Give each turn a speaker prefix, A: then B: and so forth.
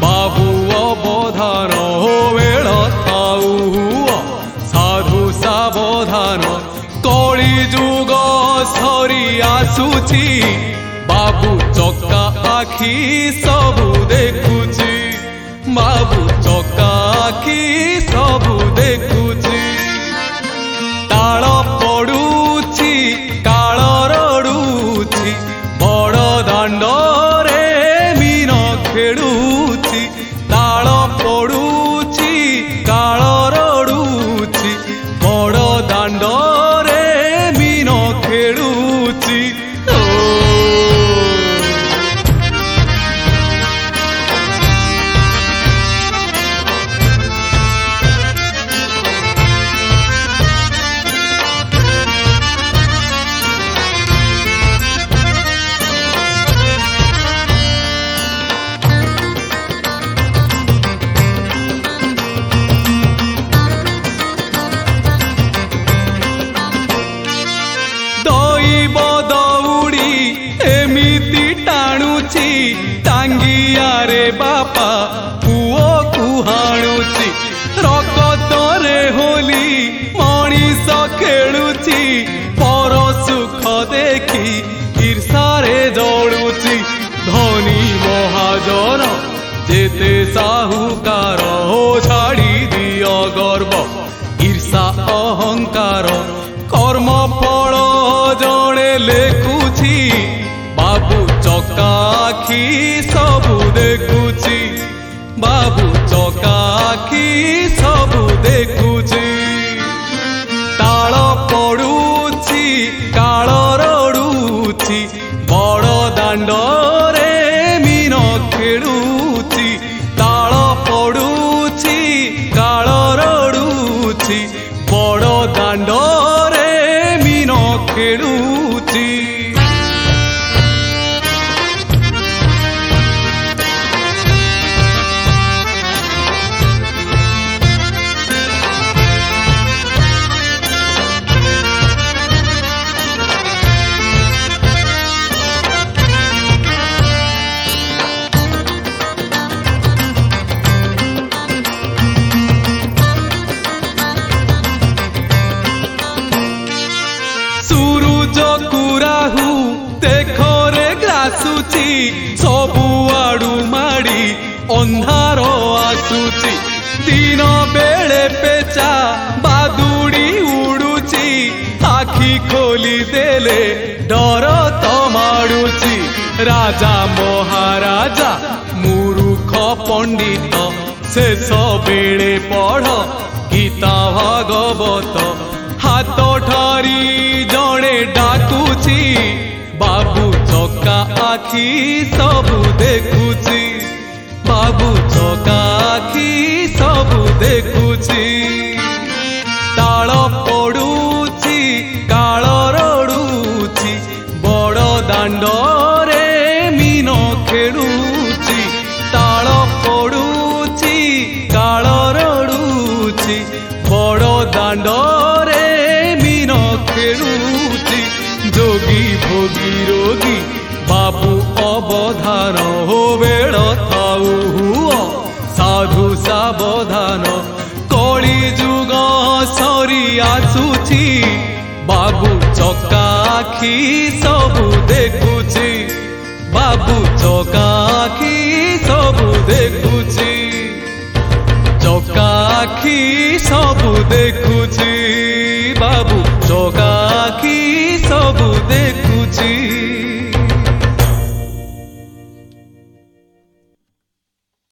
A: बाबू अवधान bell थाऊ साधु सावधान कली जुग सरी आसुची बाबू चका आखि सबु देखुची बाबू चका आखि सबु देखुची ताल पड़ुची काल रड़ुची बड़ दांडरे मीन खेलुची ताल पड़ुची काल रड़ुची बड़ दांडरे मीन खेलुची टांगियारे बापा पुओ कुहाणुची रकतरे होली मनीष खेलुची पर सुख देखी ईर्षारे जलुची धनी महाजन जेते साहुकार हो छाड़ी दियो गर्व ईर्षा अहंकार कर्म फल जड़े लेखुची बाबू चका आखि सबु देखुची बाबू चका आखि सबु देखुची ताल पड़ुची काल रड़ुची बड़ दांडरे मीन खेलुची ताल पड़ुची काल रड़ुची बड़ दांडरे मीन खेलुची सबु आड़ू माड़ी अंधार आसुची दिन बेले पेचा बादुड़ी उड़ुची आखि खोली देले डर तो माड़ुची राजा महाराजा मूर्ख पंडित शेष बेले पढ़ गीता भागवत हाथ ठारी जड़े डाकुची बाबू चका आखि सबु देखुची बाबू चका आखि सबु देखुची ताल पड़ुची काल रड़ुची बड़ दांडरे मीन खेलुची ताल पड़ुची काल रड़ुची बड़ दांडरे मीन खेलुची जोगी भोगी रोगी बाबू अवधान हो बेल थाऊ साधु सावधान कली जुग सरी आसुची बाबू चका आखि सबु देखुची बाबू चका आखि सबु देखुची चका आखि सबु देखुची बाबू चका